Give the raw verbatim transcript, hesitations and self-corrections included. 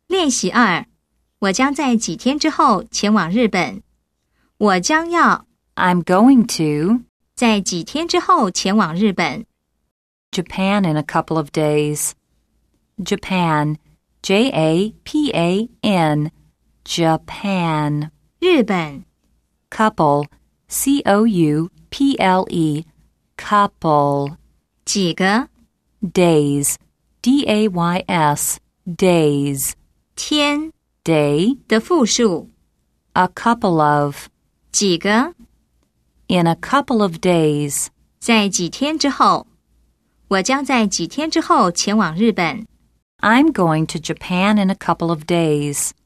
练习二，我将在几天之后前往日本。我将要 I'm going to 在几天之后前往日本。 Japan in a couple of days. Japan, J A P A N, Japan. 日本 Couple, C O U P L E, couple. 几个 Days, D A Y S, days. 天 Day, 的复数 a couple of. 几个 In a couple of days. 在几天之后。我将在几天之后前往日本。 I'm going to Japan in a couple of days.